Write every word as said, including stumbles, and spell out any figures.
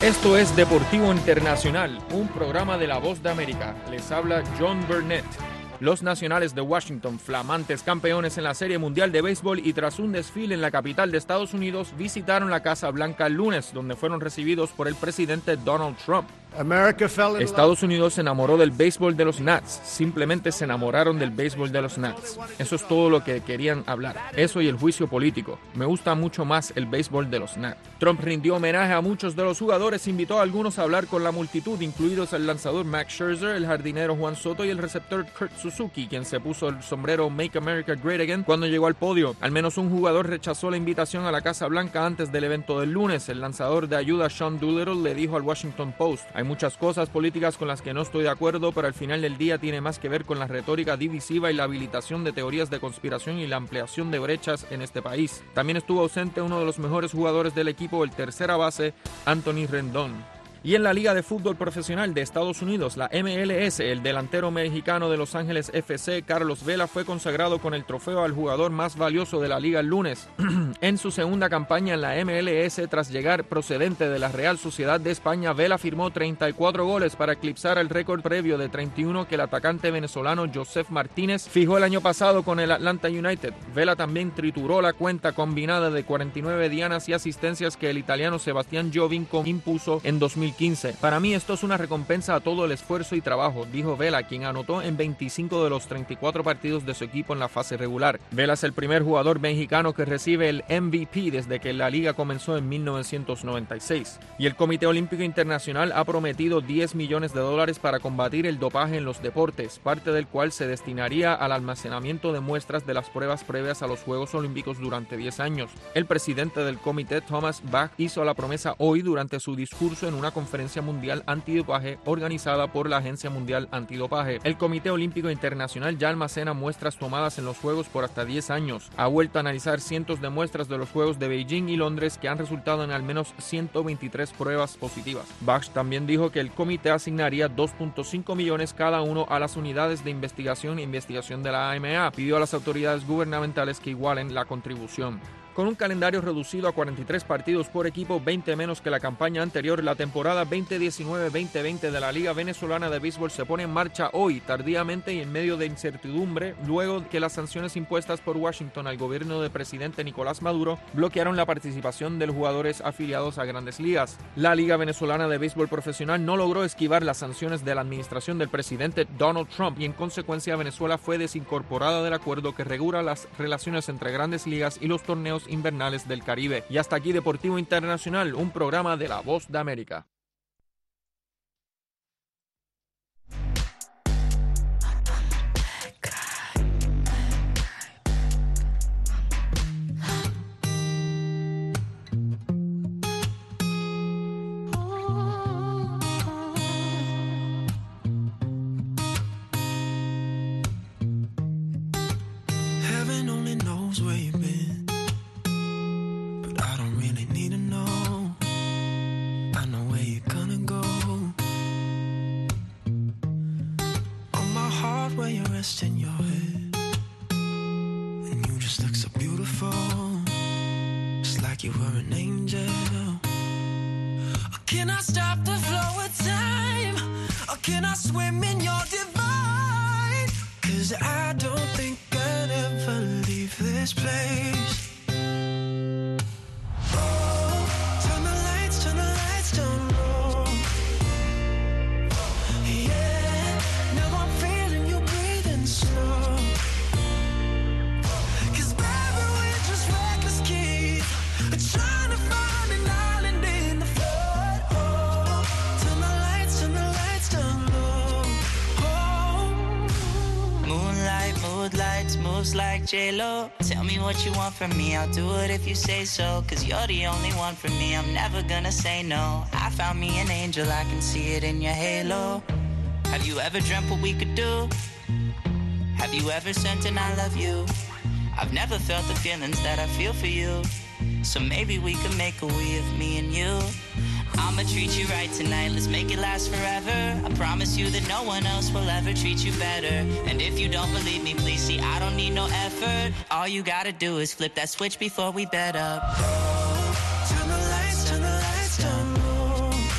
Esto es Deportivo Internacional, un programa de La Voz de América. Les habla John Burnett. Los Nacionales de Washington, flamantes campeones en la Serie Mundial de Béisbol y tras un desfile en la capital de Estados Unidos, visitaron la Casa Blanca el lunes, donde fueron recibidos por el presidente Donald Trump. Estados Unidos se enamoró del béisbol de los Nats, simplemente se enamoraron del béisbol de los Nats. Eso es todo lo que querían hablar, eso y el juicio político. Me gusta mucho más el béisbol de los Nats. Trump rindió homenaje a muchos de los jugadores, invitó a algunos a hablar con la multitud, incluidos el lanzador Max Scherzer, el jardinero Juan Soto y el receptor Kurt Suzuki, quien se puso el sombrero Make America Great Again cuando llegó al podio. Al menos un jugador rechazó la invitación a la Casa Blanca antes del evento del lunes. El lanzador de ayuda Sean Doolittle le dijo al Washington Post: hay muchas cosas políticas con las que no estoy de acuerdo, pero al final del día tiene más que ver con la retórica divisiva y la habilitación de teorías de conspiración y la ampliación de brechas en este país. También estuvo ausente uno de los mejores jugadores del equipo, el tercera base, Anthony Rendón. Y en la Liga de Fútbol Profesional de Estados Unidos, la M L S, el delantero mexicano de Los Ángeles F C, Carlos Vela, fue consagrado con el trofeo al jugador más valioso de la liga el lunes. En su segunda campaña en la M L S, tras llegar procedente de la Real Sociedad de España, Vela firmó treinta y cuatro goles para eclipsar el récord previo de treinta y uno que el atacante venezolano Josef Martínez fijó el año pasado con el Atlanta United. Vela también trituró la cuenta combinada de cuarenta y nueve dianas y asistencias que el italiano Sebastián Giovinco impuso en dos mil quince. Para mí esto es una recompensa a todo el esfuerzo y trabajo, dijo Vela, quien anotó en veinticinco de los treinta y cuatro partidos de su equipo en la fase regular. Vela es el primer jugador mexicano que recibe el M V P desde que la liga comenzó en mil novecientos noventa y seis. Y el Comité Olímpico Internacional ha prometido diez millones de dólares para combatir el dopaje en los deportes, parte del cual se destinaría al almacenamiento de muestras de las pruebas previas a los Juegos Olímpicos durante diez años. El presidente del comité, Thomas Bach, hizo la promesa hoy durante su discurso en una conferencia mundial antidopaje organizada por la Agencia Mundial Antidopaje. El Comité Olímpico Internacional ya almacena muestras tomadas en los Juegos por hasta diez años. Ha vuelto a analizar cientos de muestras de los Juegos de Beijing y Londres que han resultado en al menos ciento veintitrés pruebas positivas. Bach también dijo que el comité asignaría dos punto cinco millones cada uno a las unidades de investigación e investigación de la A M A. Pidió a las autoridades gubernamentales que igualen la contribución. Con un calendario reducido a cuarenta y tres partidos por equipo, veinte menos que la campaña anterior, la temporada veinte diecinueve veinte veinte de la Liga Venezolana de Béisbol se pone en marcha hoy, tardíamente y en medio de incertidumbre, luego que las sanciones impuestas por Washington al gobierno del presidente Nicolás Maduro bloquearon la participación de los jugadores afiliados a Grandes Ligas. La Liga Venezolana de Béisbol Profesional no logró esquivar las sanciones de la administración del presidente Donald Trump y en consecuencia Venezuela fue desincorporada del acuerdo que regula las relaciones entre Grandes Ligas y los torneos invernales del Caribe. Y hasta aquí Deportivo Internacional, un programa de La Voz de América. In your head, and you just look so beautiful, just like you were an angel. Or can I stop the flow of time? Or can I swim in your divine? 'Cause I don't think I'd ever leave this place. Oh, turn the lights, turn the lights down low. Yeah, now I'm feeling you breathing slow. 'Cause baby, we're just reckless kids trying to find an island in the flood. Oh, turn the lights, turn the lights down low. Oh, moonlight, moonlights, moves like J-Lo. Tell me what you want from me, I'll do it if you say so. 'Cause you're the only one for me, I'm never gonna say no. I found me an angel, I can see it in your halo. Have you ever dreamt what we could do? Have you ever sent an I love you? I've never felt the feelings that I feel for you. So maybe we could make a we of me and you. I'ma treat you right tonight, let's make it last forever. I promise you that no one else will ever treat you better. And if you don't believe me, please see, I don't need no effort. All you gotta do is flip that switch before we bed up.